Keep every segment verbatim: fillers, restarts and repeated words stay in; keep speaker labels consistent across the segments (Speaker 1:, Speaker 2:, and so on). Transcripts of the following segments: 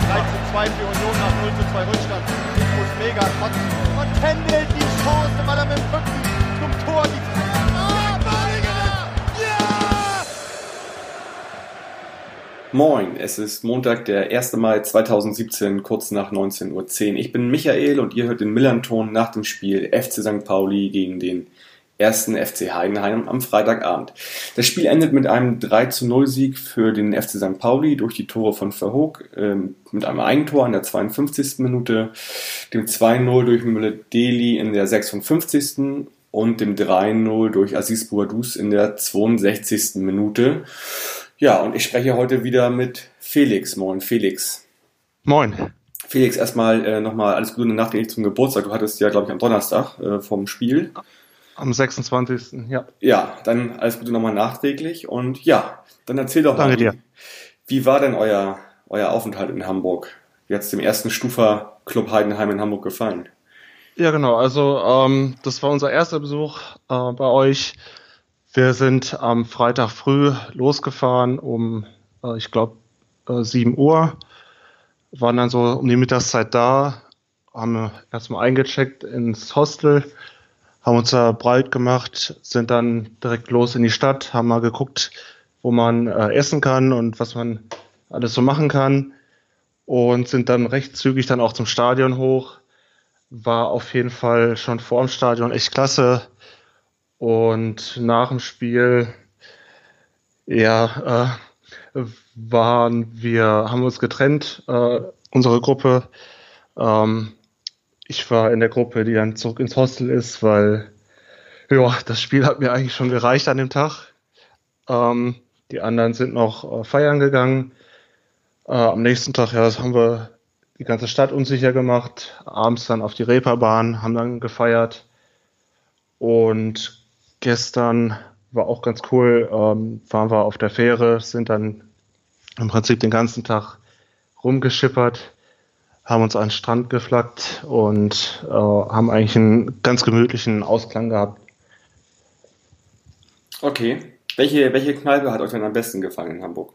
Speaker 1: drei zu zwei für Union nach null zu zwei Rückstand. Ich muss mega kotzen. Und Kendall die Chance, weil er mit dem Rücken zum Tor die Ah, Balinger! Ja!
Speaker 2: Moin, es ist Montag, der erster Mai zweitausendsiebzehn, kurz nach neunzehn Uhr zehn. Ich bin Michael und ihr hört den Millern-Ton nach dem Spiel F C Sankt Pauli gegen den ersten F C Heidenheim am Freitagabend. Das Spiel endet mit einem drei zu null Sieg für den F C Sankt Pauli durch die Tore von Verhoek, äh, mit einem Eigentor in der zweiundfünfzigsten Minute, dem zwei null durch Müller-Deli in der sechsundfünfzigsten und dem drei null durch Aziz Bouadouz in der zweiundsechzigsten Minute. Ja, und ich spreche heute wieder mit Felix. Moin, Felix.
Speaker 3: Moin.
Speaker 2: Felix, erstmal äh, nochmal alles Gute nachträglich zum Geburtstag. Du hattest ja, glaube ich, am Donnerstag äh, vom Spiel.
Speaker 3: Am sechsundzwanzigsten Ja.
Speaker 2: Ja, dann alles Gute nochmal nachträglich. Und ja, dann erzähl doch
Speaker 3: Danke
Speaker 2: mal,
Speaker 3: dir.
Speaker 2: Wie war denn euer, euer Aufenthalt in Hamburg? Wie hat es dem ersten Stufa-Club Heidenheim in Hamburg gefallen?
Speaker 3: Ja, genau. Also ähm, das war unser erster Besuch äh, bei euch. Wir sind am Freitag früh losgefahren um, äh, ich glaube, äh, sieben Uhr. Waren dann so um die Mittagszeit da, haben erstmal eingecheckt ins Hostel, haben uns da breit gemacht, sind dann direkt los in die Stadt, haben mal geguckt, wo man äh, essen kann und was man alles so machen kann und sind dann recht zügig dann auch zum Stadion hoch. War auf jeden Fall schon vor dem Stadion echt klasse und nach dem Spiel, ja, äh, waren wir, haben uns getrennt, äh, unsere Gruppe. Ähm, Ich war in der Gruppe, die dann zurück ins Hostel ist, weil ja, das Spiel hat mir eigentlich schon gereicht an dem Tag. Ähm, die anderen sind noch äh, feiern gegangen. Äh, am nächsten Tag, ja, das haben wir die ganze Stadt unsicher gemacht. Abends dann auf die Reeperbahn, haben dann gefeiert. Und gestern war auch ganz cool, ähm, waren wir auf der Fähre, sind dann im Prinzip den ganzen Tag rumgeschippert, haben uns an den Strand geflaggt und äh, haben eigentlich einen ganz gemütlichen Ausklang gehabt.
Speaker 2: Okay. Welche, welche Kneipe hat euch denn am besten gefallen in Hamburg?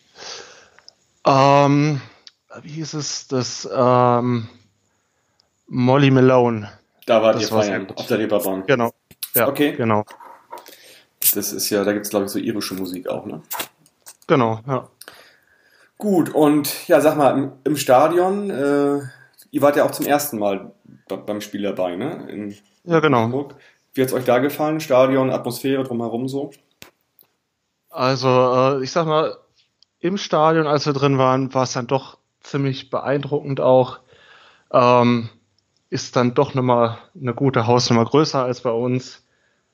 Speaker 3: Ähm, wie hieß es? Das ähm, Molly Malone.
Speaker 2: Da wart
Speaker 3: Das
Speaker 2: ihr
Speaker 3: war's
Speaker 2: feiern,
Speaker 3: gut.
Speaker 2: auf der Reeperbahn.
Speaker 3: Genau. Ja,
Speaker 2: Okay.
Speaker 3: genau.
Speaker 2: Das ist ja, da gibt es, glaube ich, so irische Musik auch, ne?
Speaker 3: Genau, ja.
Speaker 2: Gut, und ja, sag mal, im, im Stadion, äh, ihr wart ja auch zum ersten Mal b- beim Spiel dabei, ne? In
Speaker 3: Ja, genau.
Speaker 2: Hamburg. Wie hat's euch da gefallen? Stadion, Atmosphäre drumherum so?
Speaker 3: Also, äh, ich sag mal, im Stadion, als wir drin waren, war es dann doch ziemlich beeindruckend auch. Ähm, ist dann doch nochmal eine gute Hausnummer größer als bei uns.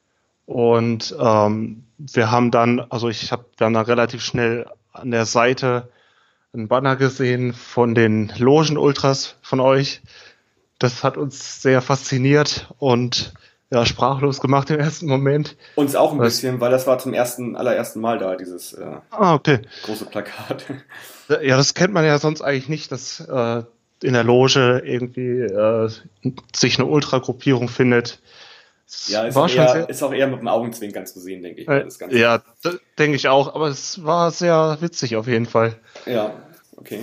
Speaker 3: Und ähm, wir haben dann, also ich habe dann da relativ schnell an der Seite einen Banner gesehen von den Logen-Ultras von euch. Das hat uns sehr fasziniert und ja, sprachlos gemacht im ersten Moment.
Speaker 2: Uns auch ein
Speaker 3: Was?
Speaker 2: bisschen, weil das war zum ersten, allerersten Mal da, dieses äh,
Speaker 3: Ah, okay.
Speaker 2: große Plakat.
Speaker 3: Ja, das kennt man ja sonst eigentlich nicht, dass äh, in der Loge irgendwie äh, sich eine Ultragruppierung findet. Es
Speaker 2: Ja, ist
Speaker 3: war
Speaker 2: auch,
Speaker 3: schon
Speaker 2: eher,
Speaker 3: sehr,
Speaker 2: ist auch eher mit dem Augenzwinkern zu sehen, denke ich mal.
Speaker 3: äh,
Speaker 2: Das Ganze.
Speaker 3: ja, d- denke ich auch, aber es war sehr witzig auf jeden Fall.
Speaker 2: Ja, okay.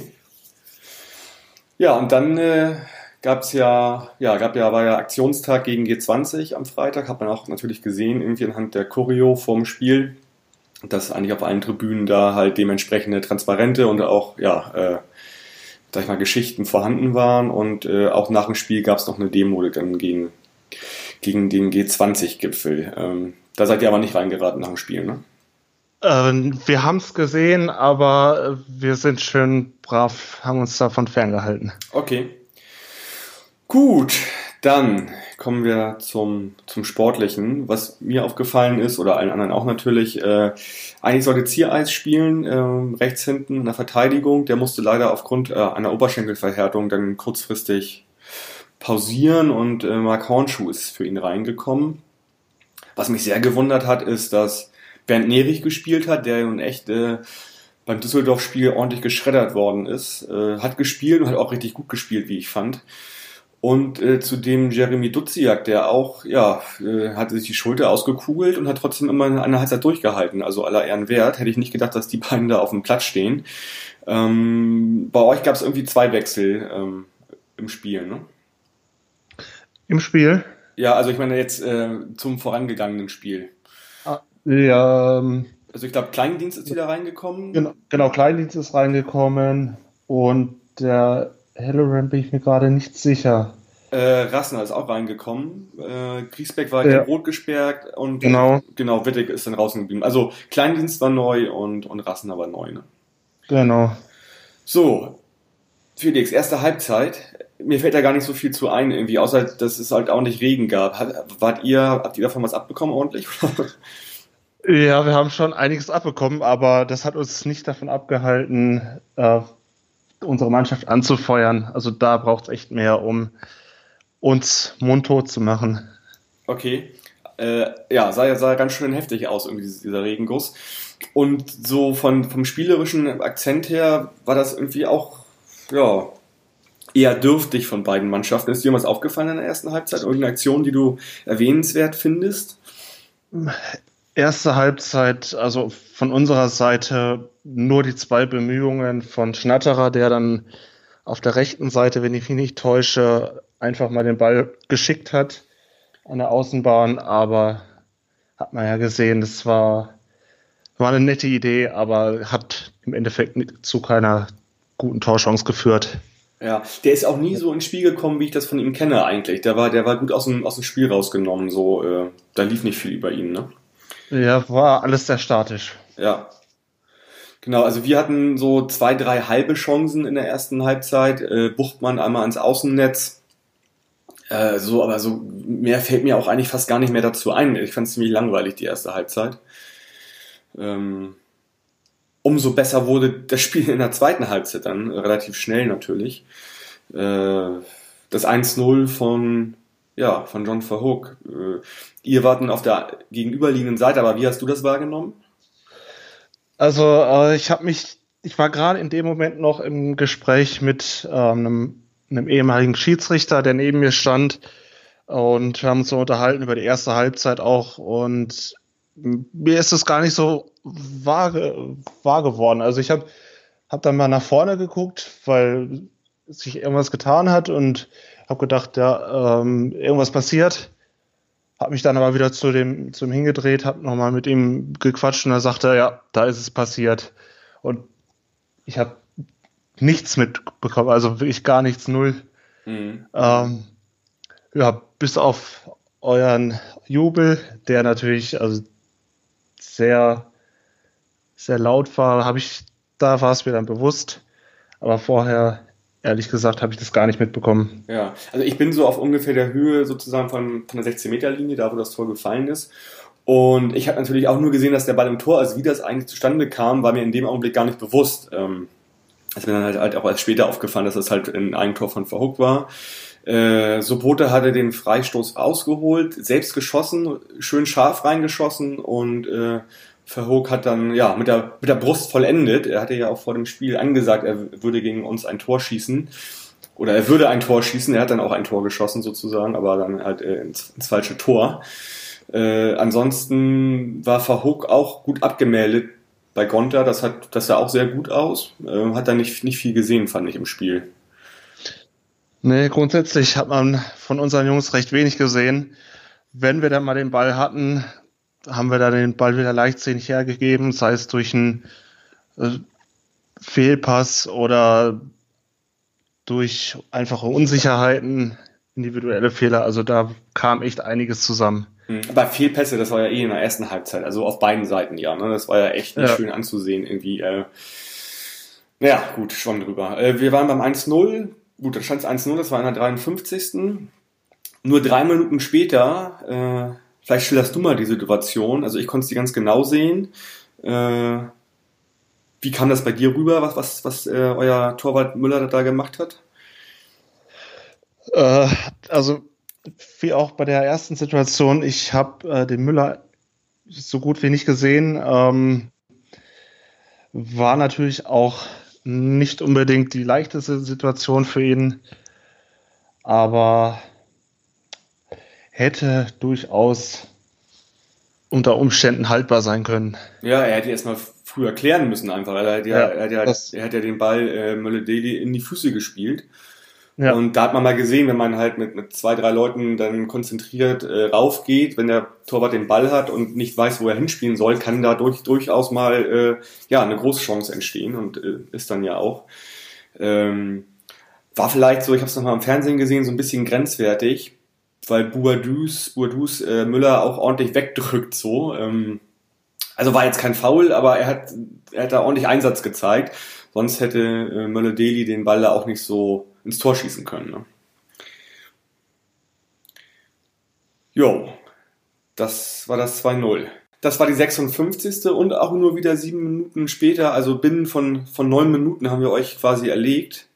Speaker 2: Ja, und dann äh, gab's ja, ja, gab ja, war ja Aktionstag gegen G zwanzig am Freitag, hat man auch natürlich gesehen, irgendwie anhand der Choreo vorm Spiel, dass eigentlich auf allen Tribünen da halt dementsprechende Transparente und auch, ja, äh, sag ich mal, Geschichten vorhanden waren und äh, auch nach dem Spiel gab's noch eine Demo dann gegen, gegen den G zwanzig-Gipfel. Ähm, da seid ihr aber nicht reingeraten nach dem Spiel, ne?
Speaker 3: Ähm, wir haben es gesehen, aber äh, wir sind schön brav, haben uns davon ferngehalten.
Speaker 2: Okay. Gut, dann kommen wir zum, zum Sportlichen. Was mir aufgefallen ist, oder allen anderen auch natürlich, äh, eigentlich sollte Ziereis spielen, äh, rechts hinten in der Verteidigung. Der musste leider aufgrund äh, einer Oberschenkelverhärtung dann kurzfristig pausieren und äh, Marc Hornschuh ist für ihn reingekommen. Was mich sehr gewundert hat, ist, dass Bernd Nerich gespielt hat, der nun echt äh, beim Düsseldorf-Spiel ordentlich geschreddert worden ist. Äh, hat gespielt und hat auch richtig gut gespielt, wie ich fand. Und äh, zudem Jeremy Duziak, der auch, ja, äh, hatte sich die Schulter ausgekugelt und hat trotzdem immer eine Halbzeit durchgehalten. Also aller Ehren wert. Hätte ich nicht gedacht, dass die beiden da auf dem Platz stehen. Ähm, bei euch gab es irgendwie zwei Wechsel ähm, im Spiel, ne?
Speaker 3: Im Spiel?
Speaker 2: Ja, also ich meine jetzt äh, zum vorangegangenen Spiel.
Speaker 3: Ah, ja, ähm,
Speaker 2: Also ich glaube, Kleindienst ist wieder reingekommen.
Speaker 3: Genau, genau, Kleindienst ist reingekommen und der Halloran bin ich mir gerade nicht sicher.
Speaker 2: Äh, Rassner ist auch reingekommen. Äh, Griesbeck war
Speaker 3: Ja.
Speaker 2: rot gesperrt und
Speaker 3: Genau.
Speaker 2: genau, Wittig ist dann draußen geblieben. Also Kleindienst war neu und, und Rassner war neu. Ne?
Speaker 3: Genau.
Speaker 2: So, Felix, erste Halbzeit. Mir fällt da gar nicht so viel zu ein, irgendwie, außer dass es halt auch nicht Regen gab. Hat, wart ihr, habt ihr davon was abbekommen ordentlich?
Speaker 3: Ja, wir haben schon einiges abbekommen, aber das hat uns nicht davon abgehalten, äh, unsere Mannschaft anzufeuern. Also da braucht es echt mehr, um uns mundtot zu machen.
Speaker 2: Okay. Äh, ja, sah, sah ganz schön heftig aus, irgendwie dieser Regenguss. Und so von, vom spielerischen Akzent her war das irgendwie auch, ja, eher dürftig von beiden Mannschaften. Ist dir was aufgefallen in der ersten Halbzeit? Irgendeine Aktion, die du erwähnenswert findest?
Speaker 3: Erste Halbzeit, also von unserer Seite nur die zwei Bemühungen von Schnatterer, der dann auf der rechten Seite, wenn ich mich nicht täusche, einfach mal den Ball geschickt hat an der Außenbahn, aber hat man ja gesehen, das war, war eine nette Idee, aber hat im Endeffekt zu keiner guten Torchance geführt.
Speaker 2: Ja, der ist auch nie so ins Spiel gekommen, wie ich das von ihm kenne eigentlich. Der war, der war gut aus dem, aus dem Spiel rausgenommen, so, äh, da lief nicht viel über ihn, ne?
Speaker 3: Ja, war alles sehr statisch.
Speaker 2: Ja. Genau, also wir hatten so zwei, drei halbe Chancen in der ersten Halbzeit. Äh, Buchtmann einmal ans Außennetz. Äh, so, aber so mehr fällt mir auch eigentlich fast gar nicht mehr dazu ein. Ich fand es ziemlich langweilig, die erste Halbzeit. Ähm, umso besser wurde das Spiel in der zweiten Halbzeit dann, relativ schnell natürlich. Äh, das eins null von, ja, von John Verhoek. Äh, ihr wart auf der gegenüberliegenden Seite, aber wie hast du das wahrgenommen?
Speaker 3: Also äh, ich habe mich, ich war gerade in dem Moment noch im Gespräch mit ähm, einem, einem ehemaligen Schiedsrichter, der neben mir stand, und wir haben uns so unterhalten über die erste Halbzeit auch, und mir ist es gar nicht so wahr, wahr geworden. Also ich habe hab dann mal nach vorne geguckt, weil sich irgendwas getan hat, und habe gedacht, ja, ähm, irgendwas passiert. Habe mich dann aber wieder zu dem zum hingedreht, habe nochmal mit ihm gequatscht, und er sagte, ja, da ist es passiert. Und ich habe nichts mitbekommen, also wirklich gar nichts, null. Mhm. Ähm, ja, bis auf euren Jubel, der natürlich also sehr, sehr laut war, habe ich, da war es mir dann bewusst. Aber vorher, ehrlich gesagt, habe ich das gar nicht mitbekommen.
Speaker 2: Ja, also ich bin so auf ungefähr der Höhe sozusagen von, von der sechzehn-Meter-Linie, da wo das Tor gefallen ist. Und ich habe natürlich auch nur gesehen, dass der Ball im Tor ist. Wie das eigentlich zustande kam, war mir in dem Augenblick gar nicht bewusst. Ähm, ist mir dann halt, halt auch erst später aufgefallen, dass das halt ein Eigentor von Verhoek war. Äh, Sobota hatte den Freistoß ausgeholt, selbst geschossen, schön scharf reingeschossen, und äh, Verhoek hat dann ja mit der mit der Brust vollendet. Er hatte ja auch vor dem Spiel angesagt, er würde gegen uns ein Tor schießen, oder er würde ein Tor schießen. Er hat dann auch ein Tor geschossen sozusagen, aber dann halt äh, ins, ins falsche Tor. Äh, ansonsten war Verhoek auch gut abgemeldet bei Gonta. Das hat das sah auch sehr gut aus. Äh, hat da nicht nicht viel gesehen, fand ich, im Spiel.
Speaker 3: Nee, grundsätzlich hat man von unseren Jungs recht wenig gesehen. Wenn wir dann mal den Ball hatten, haben wir da den Ball wieder leichtsinnig hergegeben, sei es durch einen äh, Fehlpass oder durch einfache Unsicherheiten, individuelle Fehler. Also da kam echt einiges zusammen.
Speaker 2: Aber Fehlpässe, das war ja eh in der ersten Halbzeit, also auf beiden Seiten, ja. Ne? Das war ja echt nicht ja. schön anzusehen irgendwie. Äh, naja, gut, schon drüber. Äh, wir waren beim eins null. Gut, da stand es eins null, das war in der dreiundfünfzigsten Nur drei Minuten später, äh, vielleicht schilderst du mal die Situation, also ich konnte es dir ganz genau sehen. Äh, wie kam das bei dir rüber, was, was, was äh, euer Torwart Müller da gemacht hat?
Speaker 3: Äh, also, wie auch bei der ersten Situation, ich habe äh, den Müller so gut wie nicht gesehen. Ähm, war natürlich auch nicht unbedingt die leichteste Situation für ihn, aber hätte durchaus unter Umständen haltbar sein können.
Speaker 2: Ja, er hätte erstmal früher klären müssen einfach. Er hat ja,
Speaker 3: Ja,
Speaker 2: er hat ja,
Speaker 3: das-
Speaker 2: er hat ja den Ball äh, Mölle-Daly in die Füße gespielt.
Speaker 3: Ja.
Speaker 2: Und da hat man mal gesehen, wenn man halt mit, mit zwei, drei Leuten dann konzentriert äh, raufgeht, wenn der Torwart den Ball hat und nicht weiß, wo er hinspielen soll, kann da durch, durchaus mal äh, ja eine große Chance entstehen und äh, ist dann ja auch. Ähm, war vielleicht so, ich habe es nochmal im Fernsehen gesehen, so ein bisschen grenzwertig, weil Boadus, Boadus äh, Müller auch ordentlich wegdrückt so. Ähm, also war jetzt kein Foul, aber er hat, er hat da ordentlich Einsatz gezeigt. Sonst hätte äh, Mölle-Daly den Ball da auch nicht so ins Tor schießen können. Ne? Jo, das war das zwei null. Das war die sechsundfünfzigste und auch nur wieder sieben Minuten später, also binnen von, von neun Minuten haben wir euch quasi erlegt.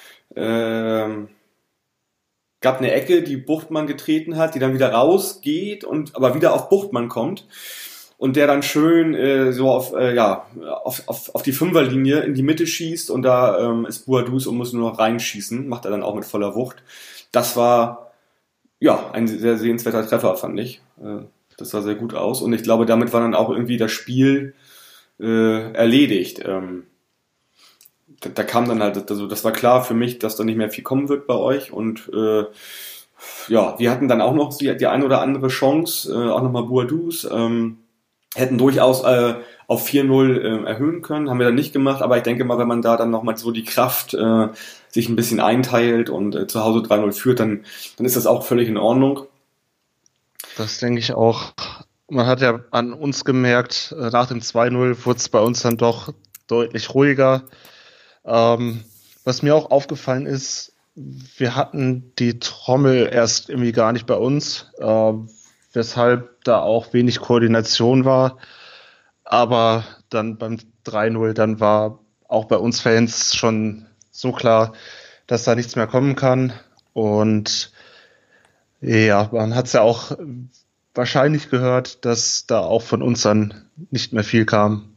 Speaker 2: Ähm, gab eine Ecke, die Buchtmann getreten hat, die dann wieder rausgeht und aber wieder auf Buchtmann kommt. Und der dann schön äh, so auf, äh, ja, auf, auf, auf die Fünferlinie in die Mitte schießt und da ähm, ist Boadus und muss nur noch reinschießen, macht er dann auch mit voller Wucht. Das war ja ein sehr sehenswerter Treffer, fand ich. Äh, das sah sehr gut aus und ich glaube, damit war dann auch irgendwie das Spiel äh, erledigt. Ähm, da, da kam dann halt, also das war klar für mich, dass da nicht mehr viel kommen wird bei euch und äh, ja, wir hatten dann auch noch die, die eine oder andere Chance, äh, auch nochmal Boadus, ähm, hätten durchaus äh, auf vier null äh, erhöhen können, haben wir dann nicht gemacht, aber ich denke mal, wenn man da dann nochmal so die Kraft äh, sich ein bisschen einteilt und äh, zu Hause drei null führt, dann, dann ist das auch völlig in Ordnung.
Speaker 3: Das denke ich auch. Man hat ja an uns gemerkt, äh, nach dem zwei null wurde es bei uns dann doch deutlich ruhiger. Ähm, was mir auch aufgefallen ist, wir hatten die Trommel erst irgendwie gar nicht bei uns, äh, weshalb da auch wenig Koordination war. Aber dann beim drei null, dann war auch bei uns Fans schon so klar, dass da nichts mehr kommen kann. Und ja, man hat es ja auch wahrscheinlich gehört, dass da auch von uns dann nicht mehr viel kam.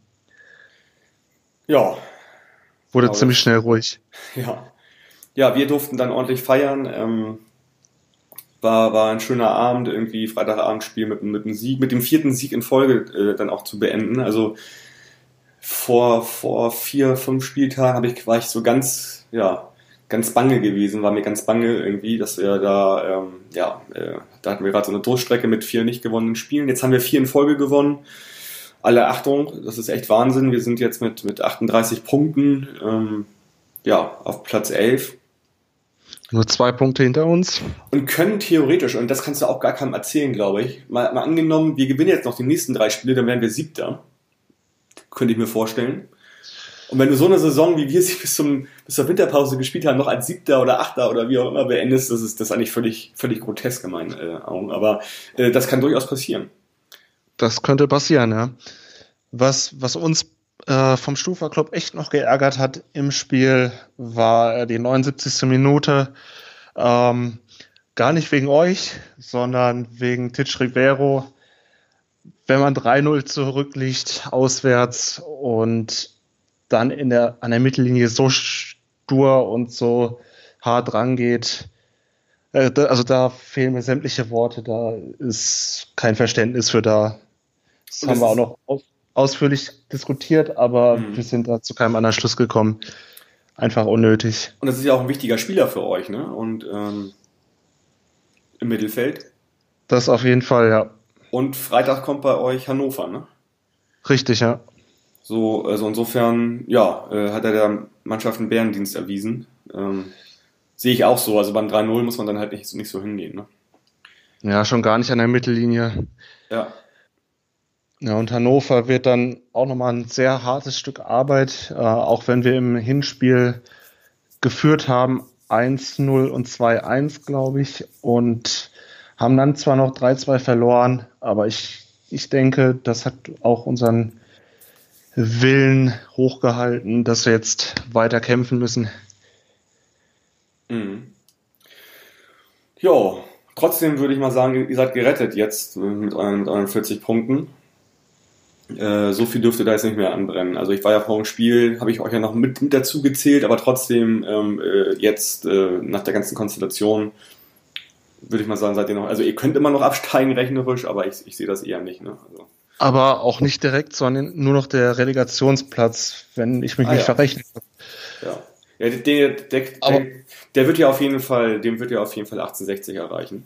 Speaker 2: Ja.
Speaker 3: Wurde
Speaker 2: genau,
Speaker 3: ziemlich schnell ruhig.
Speaker 2: Ja. Ja, wir durften dann ordentlich feiern. Ähm, war, war ein schöner Abend, irgendwie Freitagabendspiel mit, mit einem Sieg, mit dem vierten Sieg in Folge äh, dann auch zu beenden. Also vor, vor vier, fünf Spieltagen habe ich, war ich so ganz, ja, ganz bange gewesen, war mir ganz bange irgendwie, dass wir da, ähm, ja, äh, da hatten wir gerade so eine Durchstrecke mit vier nicht gewonnenen Spielen. Jetzt haben wir vier in Folge gewonnen. Alle Achtung, das ist echt Wahnsinn. Wir sind jetzt mit, mit achtunddreißig Punkten, ähm, ja, auf Platz elf.
Speaker 3: Nur zwei Punkte hinter uns.
Speaker 2: Und können theoretisch, und das kannst du auch gar keinem erzählen, glaube ich, mal, mal angenommen, wir gewinnen jetzt noch die nächsten drei Spiele, dann wären wir Siebter. Könnte ich mir vorstellen. Und wenn du so eine Saison, wie wir sie bis, zum, bis zur Winterpause gespielt haben, noch als Siebter oder Achter oder wie auch immer beendest, das ist das ist eigentlich völlig, völlig grotesk in meinen äh, Augen. Aber äh, das kann durchaus passieren.
Speaker 3: Das könnte passieren, ja. Was, was uns äh, vom Stufa Club echt noch geärgert hat im Spiel, war die neunundsiebzigste Minute. Ähm, gar nicht wegen euch, sondern wegen Titch Rivero. Wenn man drei null zurückliegt, auswärts und dann in der, an der Mittellinie so stur und so hart rangeht, äh, da, also da fehlen mir sämtliche Worte, da ist kein Verständnis für da. Das
Speaker 2: Und
Speaker 3: haben
Speaker 2: das
Speaker 3: wir auch
Speaker 2: ist-
Speaker 3: noch aus, ausführlich diskutiert, aber
Speaker 2: Mhm.
Speaker 3: wir sind da zu keinem anderen Schluss gekommen. Einfach unnötig.
Speaker 2: Und das ist ja auch ein wichtiger Spieler für euch, ne? Und ähm, im Mittelfeld.
Speaker 3: Das auf jeden Fall, ja.
Speaker 2: Und Freitag kommt bei euch Hannover, ne?
Speaker 3: Richtig, ja.
Speaker 2: So, also insofern, ja, äh, hat er der Mannschaft einen Bärendienst erwiesen. Ähm, sehe ich auch so. Also beim drei null muss man dann halt nicht, nicht so hingehen, ne?
Speaker 3: Ja, schon gar nicht an der Mittellinie.
Speaker 2: Ja.
Speaker 3: Ja, und Hannover wird dann auch nochmal ein sehr hartes Stück Arbeit, äh, auch wenn wir im Hinspiel geführt haben, eins null und zwei eins, glaube ich, und haben dann zwar noch drei zwei verloren, aber ich, ich denke, das hat auch unseren Willen hochgehalten, dass wir jetzt weiter kämpfen müssen.
Speaker 2: Mhm. Jo, trotzdem würde ich mal sagen, ihr seid gerettet jetzt äh, mit euren, mit euren vierzig Punkten. Äh, so viel dürfte da jetzt nicht mehr anbrennen. Also ich war ja vor dem Spiel, habe ich euch ja noch mit, mit dazu gezählt, aber trotzdem ähm, äh, jetzt äh, nach der ganzen Konstellation würde ich mal sagen, seid ihr noch, also ihr könnt immer noch absteigen rechnerisch, aber ich, ich sehe das eher nicht. Ne? Also
Speaker 3: Aber auch nicht direkt, sondern nur noch der Relegationsplatz, wenn ich mich ah, nicht ja. verrechne.
Speaker 2: Ja, ja der, der, der, der, der wird ja auf jeden Fall, dem wird ja auf jeden Fall achtzehnhundertsechzig erreichen.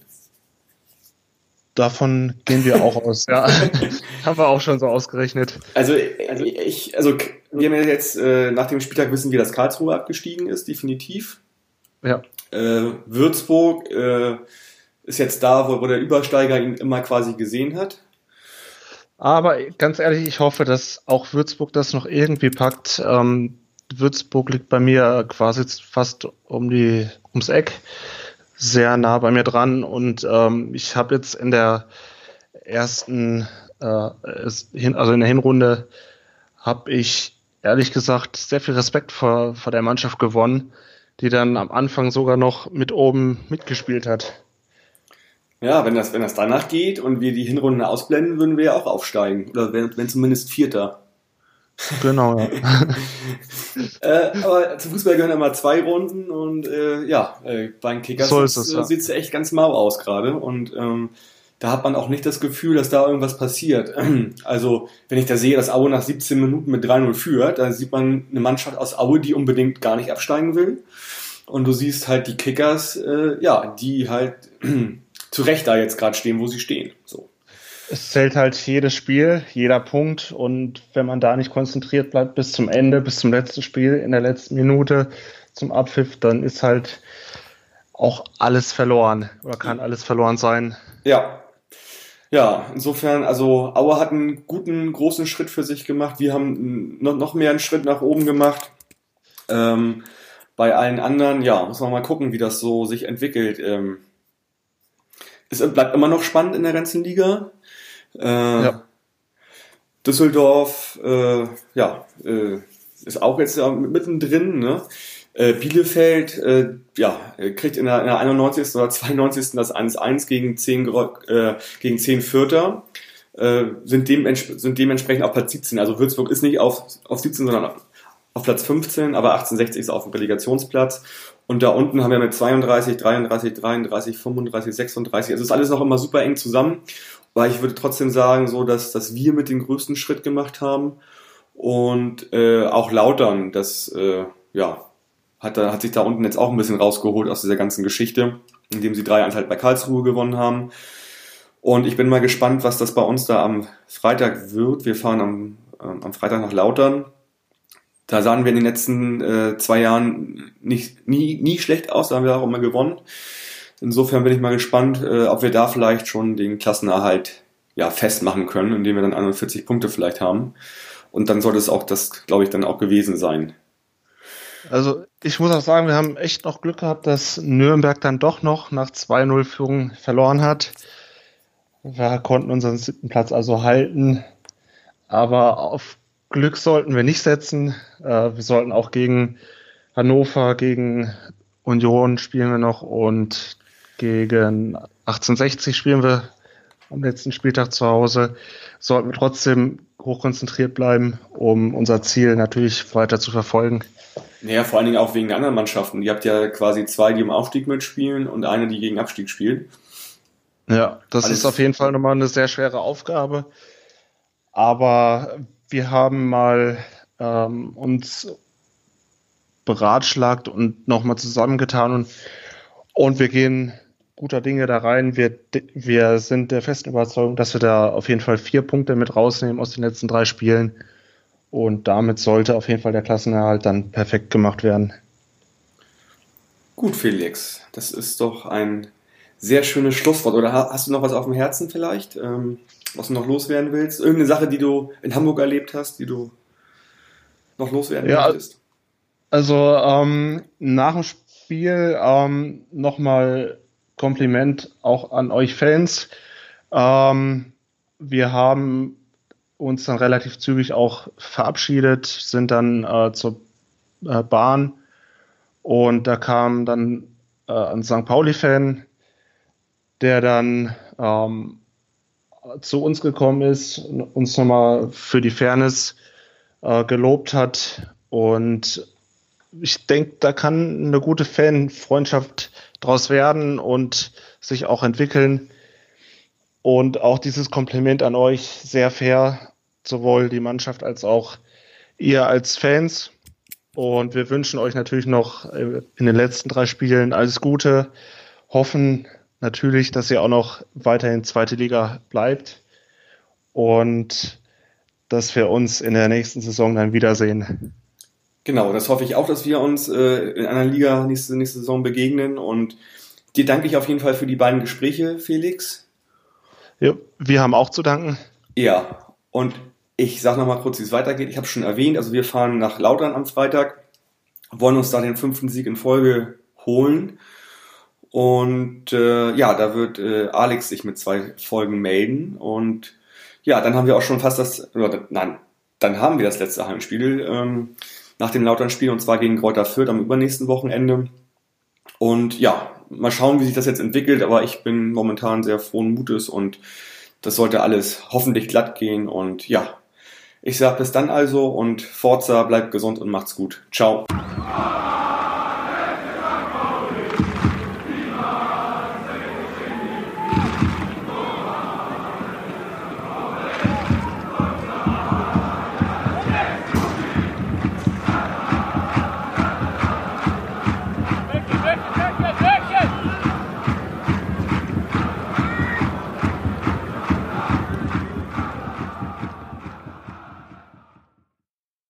Speaker 3: Davon gehen wir auch aus, ja. Haben wir auch schon so ausgerechnet.
Speaker 2: Also, also ich, also wir haben ja jetzt, äh, nach dem Spieltag wissen wir, dass Karlsruhe abgestiegen ist, definitiv.
Speaker 3: Ja.
Speaker 2: Äh, Würzburg äh, ist jetzt da, wo, wo der Übersteiger ihn immer quasi gesehen hat.
Speaker 3: Aber ganz ehrlich, ich hoffe, dass auch Würzburg das noch irgendwie packt. Ähm, Würzburg liegt bei mir quasi fast um die ums Eck, sehr nah bei mir dran. Und ähm, ich habe jetzt in der ersten, äh, also in der Hinrunde, habe ich ehrlich gesagt sehr viel Respekt vor, vor der Mannschaft gewonnen, die dann am Anfang sogar noch mit oben mitgespielt hat.
Speaker 2: Ja, wenn das, wenn das danach geht und wir die Hinrunden ausblenden, würden wir ja auch aufsteigen. Oder wenn, wenn zumindest Vierter.
Speaker 3: Genau, ja.
Speaker 2: äh, aber zum Fußball gehören immer zwei Runden und äh, ja, äh, bei den Kickers
Speaker 3: so ist es, ja.
Speaker 2: sieht es echt ganz mau aus gerade. Und ähm, da hat man auch nicht das Gefühl, dass da irgendwas passiert. Also, wenn ich da sehe, dass Aue nach siebzehn Minuten mit drei null führt, dann sieht man eine Mannschaft aus Aue, die unbedingt gar nicht absteigen will. Und du siehst halt die Kickers, äh, ja, die halt zu Recht da jetzt gerade stehen, wo sie stehen. So.
Speaker 3: Es zählt halt jedes Spiel, jeder Punkt, und wenn man da nicht konzentriert bleibt bis zum Ende, bis zum letzten Spiel, in der letzten Minute zum Abpfiff, dann ist halt auch alles verloren oder kann alles verloren sein.
Speaker 2: Ja. Ja, insofern, also Aue hat einen guten, großen Schritt für sich gemacht. Wir haben noch, noch mehr einen Schritt nach oben gemacht. Ähm, bei allen anderen, ja, muss man mal gucken, wie das so sich entwickelt. Ähm, Es bleibt immer noch spannend in der ganzen Liga. Äh, ja. Düsseldorf, äh, ja, äh, ist auch jetzt ja mittendrin. Ne? Äh, Bielefeld, äh, ja, kriegt in der, in der einundneunzigsten oder zweiundneunzigsten das eins eins gegen zehn äh, gegen zehn Vierter. Äh, sind, dements- sind dementsprechend auf Platz siebzehn. Also Würzburg ist nicht auf, auf siebzehn, sondern auf, auf Platz fünfzehn, aber achtzehnhundertsechzig ist auf dem Relegationsplatz. Und da unten haben wir mit zweiunddreißig, dreiunddreißig, dreiunddreißig, fünfunddreißig, sechsunddreißig, also ist alles noch immer super eng zusammen. Aber ich würde trotzdem sagen, so, dass, dass wir mit den größten Schritt gemacht haben. Und äh, auch Lautern, das äh, ja, hat, da, hat sich da unten jetzt auch ein bisschen rausgeholt aus dieser ganzen Geschichte, indem sie drei eins halt bei Karlsruhe gewonnen haben. Und ich bin mal gespannt, was das bei uns da am Freitag wird. Wir fahren am, ähm, am Freitag nach Lautern. Da sahen wir in den letzten äh, zwei Jahren nicht, nie, nie schlecht aus, da haben wir auch immer gewonnen. Insofern bin ich mal gespannt, äh, ob wir da vielleicht schon den Klassenerhalt ja, festmachen können, indem wir dann einundvierzig Punkte vielleicht haben. Und dann sollte es auch das, glaube ich, dann auch gewesen sein.
Speaker 3: Also ich muss auch sagen, wir haben echt noch Glück gehabt, dass Nürnberg dann doch noch nach zwei null Führung verloren hat. Wir konnten unseren siebten Platz also halten, aber auf Glück sollten wir nicht setzen. Äh, wir sollten auch gegen Hannover, gegen Union spielen wir noch und gegen achtzehnhundertsechzig spielen wir am letzten Spieltag zu Hause. Sollten wir trotzdem hochkonzentriert bleiben, um unser Ziel natürlich weiter zu verfolgen.
Speaker 2: Naja, vor allen Dingen auch wegen der anderen Mannschaften. Ihr habt ja quasi zwei, die im Aufstieg mitspielen und eine, die gegen Abstieg spielt.
Speaker 3: Ja, das Alles ist auf jeden Fall nochmal eine sehr schwere Aufgabe. Aber wir haben mal ähm, uns beratschlagt und nochmal zusammengetan und, und wir gehen guter Dinge da rein. Wir, wir sind der festen Überzeugung, dass wir da auf jeden Fall vier Punkte mit rausnehmen aus den letzten drei Spielen und damit sollte auf jeden Fall der Klassenerhalt dann perfekt gemacht werden.
Speaker 2: Gut, Felix, das ist doch ein sehr schönes Schlusswort. Oder hast du noch was auf dem Herzen vielleicht, ähm, was du noch loswerden willst? Irgendeine Sache, die du in Hamburg erlebt hast, die du noch loswerden
Speaker 3: ja,
Speaker 2: möchtest?
Speaker 3: Also ähm, nach dem Spiel ähm, nochmal Kompliment auch an euch Fans. Ähm, wir haben uns dann relativ zügig auch verabschiedet, sind dann äh, zur äh, Bahn und da kam dann äh, ein Sankt Pauli-Fan, der dann ähm, zu uns gekommen ist, uns nochmal für die Fairness äh, gelobt hat und ich denke, da kann eine gute Fanfreundschaft draus werden und sich auch entwickeln. Und auch dieses Kompliment an euch, sehr fair, sowohl die Mannschaft als auch ihr als Fans. Und wir wünschen euch natürlich noch in den letzten drei Spielen alles Gute. Hoffen natürlich, dass ihr auch noch weiterhin zweite Liga bleibt und dass wir uns in der nächsten Saison dann wiedersehen.
Speaker 2: Genau, das hoffe ich auch, dass wir uns äh, in einer Liga nächste, nächste Saison begegnen. Und dir danke ich auf jeden Fall für die beiden Gespräche, Felix.
Speaker 3: Ja, wir haben auch zu danken.
Speaker 2: Ja, und ich sage nochmal kurz, wie es weitergeht. Ich habe es schon erwähnt, also wir fahren nach Lautern am Freitag, wollen uns da den fünften Sieg in Folge holen. Und äh, ja, da wird äh, Alex sich mit zwei Folgen melden. Und ja, dann haben wir auch schon fast das, oder, nein, dann haben wir das letzte Heimspiel ähm, nach dem Lautern-Spiel, und zwar gegen Greuther Fürth am übernächsten Wochenende. Und ja, mal schauen, wie sich das jetzt entwickelt, aber ich bin momentan sehr frohen Mutes und das sollte alles hoffentlich glatt gehen. Und ja, ich sage bis dann also und Forza, bleibt gesund und macht's gut. Ciao.